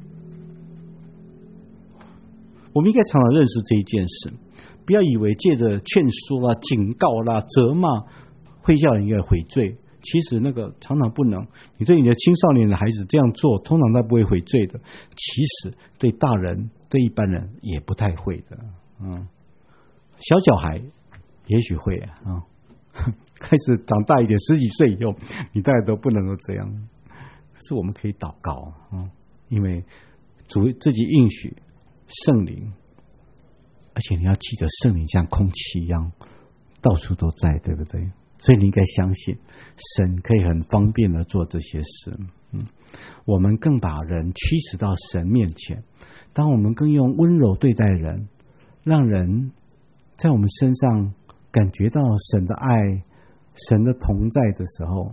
我们应该常常认识这一件事，不要以为借着劝说啦、警告啦、责骂会叫人家悔罪。其实那个常常不能，你对你的青少年的孩子这样做，通常他不会悔罪的。其实对大人、对一般人也不太会的。嗯，小小孩也许会啊，嗯，开始长大一点，十几岁以后，你大概都不能够这样。可是我们可以祷告，嗯，因为主自己应许圣灵，而且你要记得，圣灵像空气一样，到处都在，对不对？所以你应该相信，神可以很方便的做这些事。嗯，我们更把人驱使到神面前。当我们更用温柔对待人，让人在我们身上感觉到神的爱、神的同在的时候，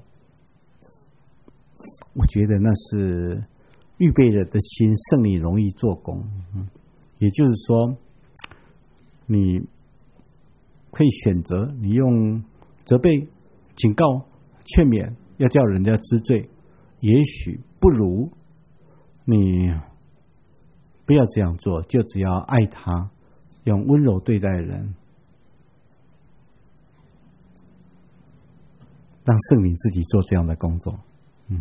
我觉得那是预备人的心，圣灵容易做工。嗯，也就是说，你可以选择你用责备、警告、劝勉，要叫人家知罪，也许不如你不要这样做，就只要爱他，用温柔对待人，让圣灵自己做这样的工作。嗯，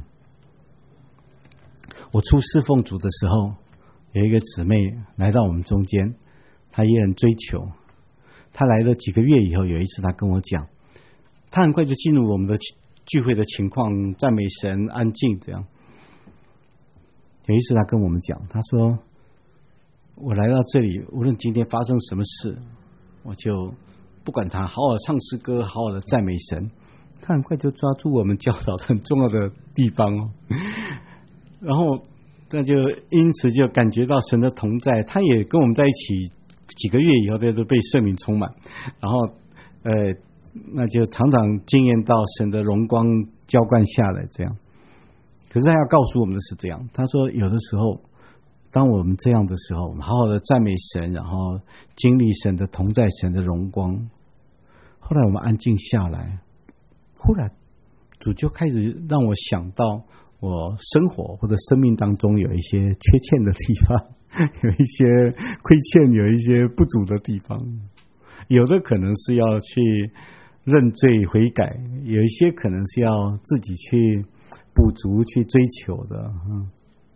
我出侍奉主的时候，有一个姊妹来到我们中间，她也很追求。她来了几个月以后，有一次她跟我讲，她很快就进入我们的聚会的情况，赞美神，安静这样。有一次她跟我们讲，她说，我来到这里，无论今天发生什么事，我就不管他，好好唱诗歌，好好的赞美神。他很快就抓住我们教导很重要的地方哦，然后那就因此就感觉到神的同在。他也跟我们在一起几个月以后，他都被圣灵充满，然后呃，那就常常经验到神的荣光浇灌下来这样。可是他要告诉我们的是这样，他说有的时候当我们这样的时候，我们好好的赞美神，然后经历神的同在，神的荣光，后来我们安静下来，忽然主就开始让我想到我生活或者生命当中有一些缺欠的地方，有一些亏欠，有一些不足的地方，有的可能是要去认罪悔改，有一些可能是要自己去补足去追求的。嗯，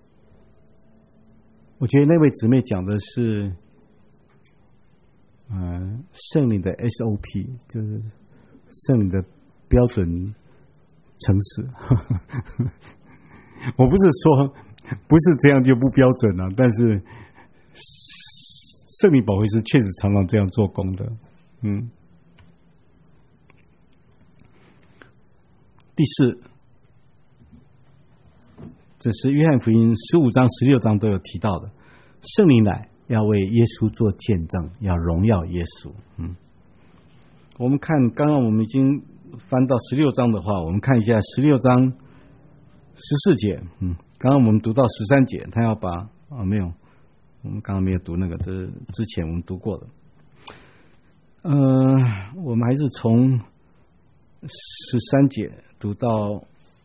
我觉得那位姊妹讲的是嗯，圣灵的 S O P， 就是圣灵的标准程式。我不是说不是这样就不标准了，但是圣灵保惠师确实常常这样做工的。嗯，第四，这是约翰福音十五章十六章都有提到的，圣灵来要为耶稣做见证，要荣耀耶稣。嗯，我们看刚刚我们已经翻到十六章的话，我们看一下十六章十四节。嗯，刚刚我们读到十三节，他要把啊没有，我们刚刚没有读那个，这是之前我们读过的。呃，我们还是从十三节读到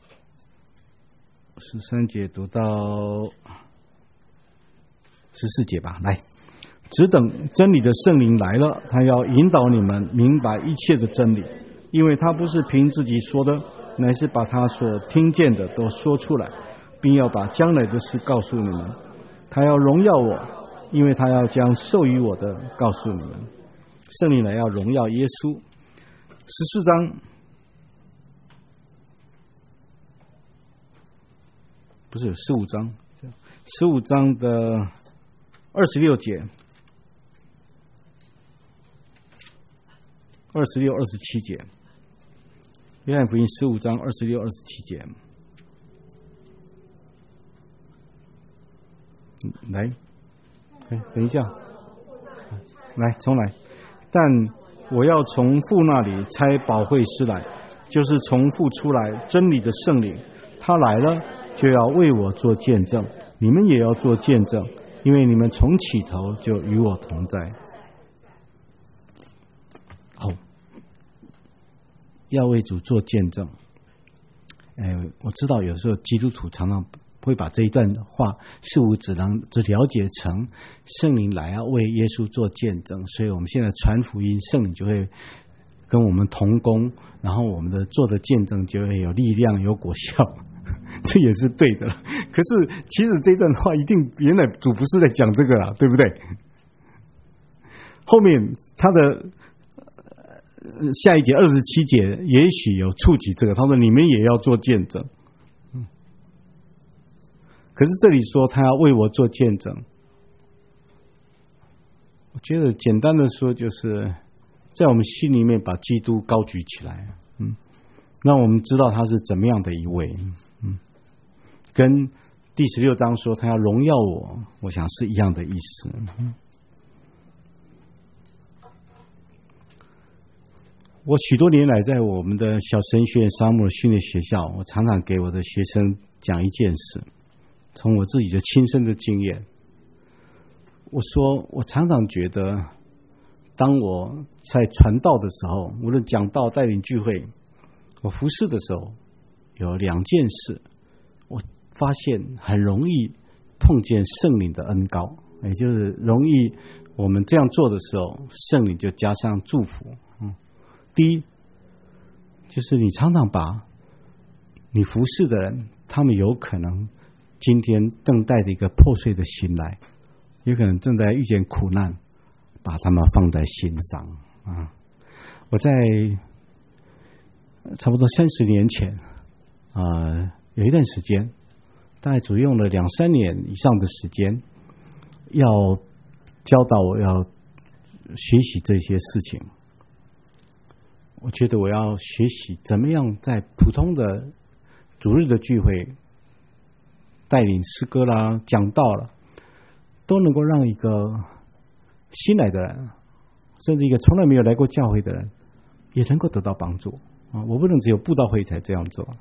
十三节读到十四节吧。来，只等真理的圣灵来了，他要引导你们明白一切的真理，因为他不是凭自己说的，乃是把他所听见的都说出来，并要把将来的事告诉你们。他要荣耀我，因为他要将授予我的告诉你们。圣灵来要荣耀耶稣。十四章不是十五章，十五章的二十六节，二十六、二十七节，约翰福音十五章二十六、二十七节。来，等一下，来重来。但我要从父那里差保惠师来，就是从父出来真理的圣灵，他来了就要为我做见证，你们也要做见证，因为你们从起头就与我同在。好，要为主做见证。哎，我知道有时候基督徒常常会把这一段话似乎只能只了解成圣灵来要为耶稣做见证，所以我们现在传福音，圣灵就会跟我们同工，然后我们的做的见证就会有力量有果效，这也是对的。可是其实这段话一定原来主不是在讲这个啦，对不对？后面他的下一节二十七节也许有触及这个，他说你们也要做见证。可是这里说他要为我做见证，我觉得简单的说就是在我们心里面把基督高举起来，嗯，让我们知道他是怎么样的一位，嗯，跟第十六章说他要荣耀我，我想是一样的意思。嗯，我许多年来在我们的小神学院沙漠训练学校，我常常给我的学生讲一件事，从我自己的亲身的经验，我说我常常觉得当我在传道的时候，无论讲道带领聚会，我服侍的时候，有两件事我发现很容易碰见圣灵的恩膏，也就是容易我们这样做的时候，圣灵就加上祝福。嗯，第一就是你常常把你服侍的人，他们有可能今天正带着一个破碎的心来，有可能正在遇见苦难，把他们放在心上啊！我在差不多三十年前啊、呃，有一段时间，大概主用了两三年以上的时间，要教导我要学习这些事情。我觉得我要学习怎么样在普通的主日的聚会带领诗歌啦、讲道啦，都能够让一个新来的人，甚至一个从来没有来过教会的人，也能够得到帮助啊！我不能只有布道会才这样做。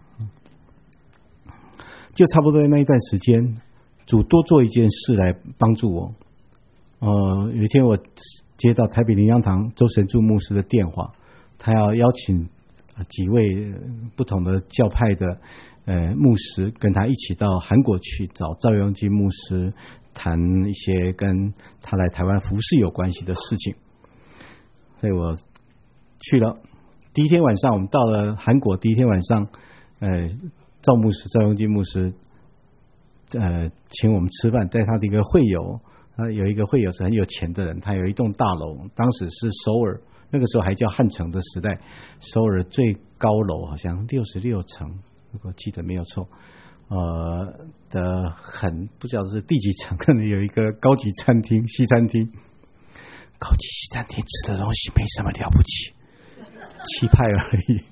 就差不多那一段时间，主多做一件事来帮助我。呃，有一天我接到台北灵粮堂周神柱牧师的电话，他要邀请几位不同的教派的呃牧师跟他一起到韩国去找赵永基牧师谈一些跟他来台湾服事有关系的事情，所以我去了。第一天晚上，我们到了韩国，第一天晚上，呃，赵牧师、赵永基牧师，呃，请我们吃饭，在他的一个会友，他有一个会友是很有钱的人，他有一栋大楼，当时是首尔那个时候还叫汉城的时代，首尔最高楼好像六十六层，如果记得没有错。呃的很不知道是第几层，可能有一个高级餐厅、西餐厅。高级西餐厅吃的东西没什么了不起，气派而已。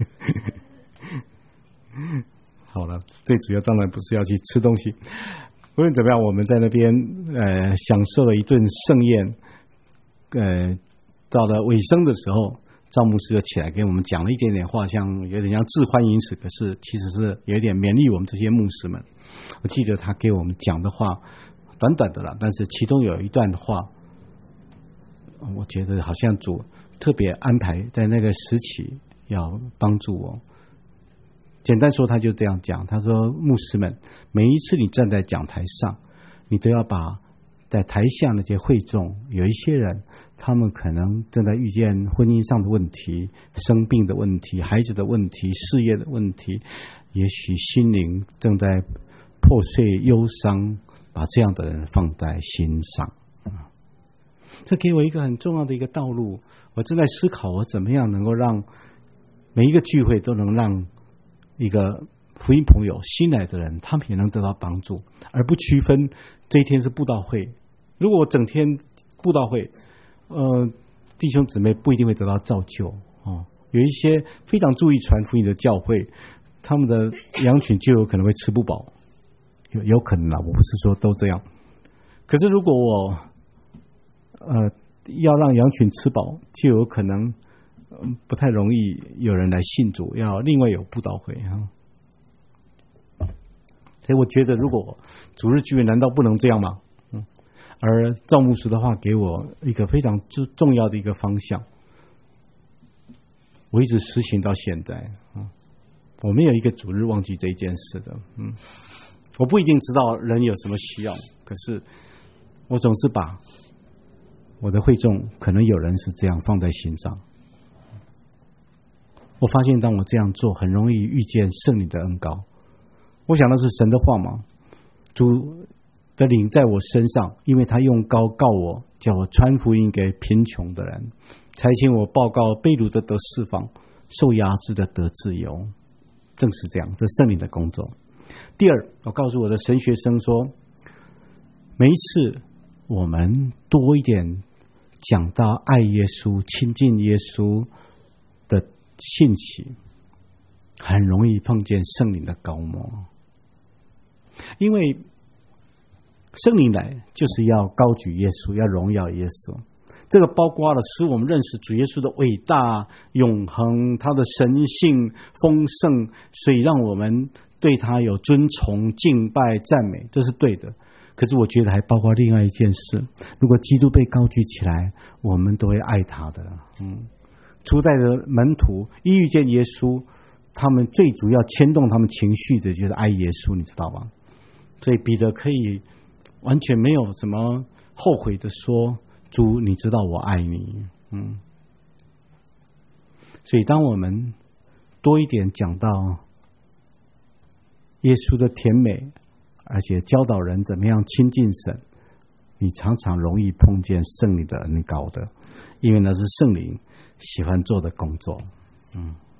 好了，最主要当然不是要去吃东西。无论怎么样，我们在那边呃享受了一顿盛宴。呃，到了尾声的时候，赵牧师就起来给我们讲了一点点话，像有点像致欢迎词，可是其实是有一点勉励我们这些牧师们。我记得他给我们讲的话短短的了，但是其中有一段话，我觉得好像主特别安排在那个时期要帮助我。简单说，他就这样讲，他说：牧师们，每一次你站在讲台上，你都要把在台下那些会众，有一些人他们可能正在遇见婚姻上的问题、生病的问题、孩子的问题、事业的问题，也许心灵正在破碎忧伤，把这样的人放在心上。这给我一个很重要的一个道路，我正在思考我怎么样能够让每一个聚会都能让一个福音朋友新来的人，他们也能得到帮助，而不区分这一天是布道会。如果我整天布道会，呃，弟兄姊妹不一定会得到造就哦。有一些非常注意传福音的教会，他们的羊群就有可能会吃不饱，有有可能啦，我不是说都这样。可是如果我呃要让羊群吃饱，就有可能、呃、不太容易有人来信主，要另外有布道会哈。所以我觉得，如果主日聚会难道不能这样吗？嗯，而赵牧师的话给我一个非常重要的一个方向，我一直实行到现在。嗯，我没有一个主日忘记这一件事的。嗯，我不一定知道人有什么需要，可是我总是把我的会众可能有人是这样放在心上。我发现当我这样做，很容易遇见圣灵的恩膏。我想那是神的话嘛，主的灵在我身上，因为他用膏告我，叫我传福音给贫穷的人，差遣我报告被掳的得释放，受压制的得自由。正是这样，这圣灵的工作。第二，我告诉我的神学生说，每一次我们多一点讲到爱耶稣、亲近耶稣的信息，很容易碰见圣灵的膏抹。因为圣灵来就是要高举耶稣，要荣耀耶稣。这个包括了使我们认识主耶稣的伟大、永恒，他的神性丰盛，所以让我们对他有尊崇、敬拜、赞美，这是对的。可是我觉得还包括另外一件事，如果基督被高举起来，我们都会爱他的。嗯，初代的门徒一遇见耶稣，他们最主要牵动他们情绪的就是爱耶稣，你知道吗？所以彼得可以完全没有什么后悔的说，主，你知道我爱你。嗯，所以当我们多一点讲到耶稣的甜美，而且教导人怎么样亲近神，你常常容易碰见圣灵的恩膏的，因为那是圣灵喜欢做的工作。嗯。